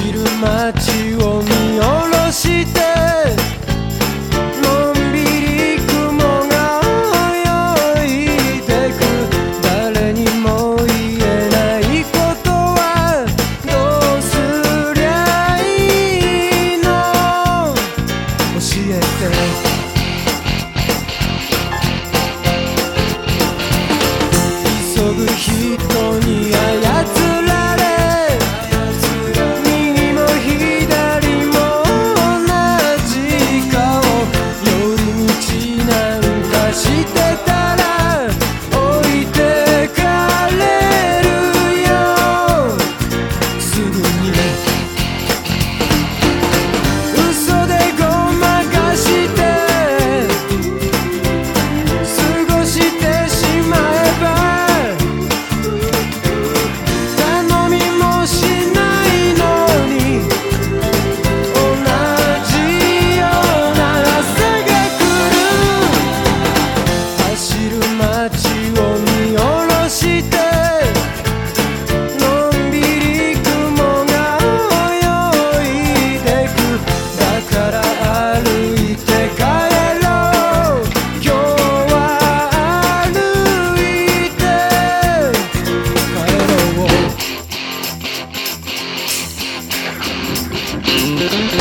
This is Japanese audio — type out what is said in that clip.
走る街を見下ろしてのんびり雲が泳いでく誰にも言えないことはどうすりゃいいの教えて急ぐ人に操られ右も左も同じ顔寄り道なんかしてたら置いてかれるよすぐにね嘘でごまかして過ごしてしまえばうん。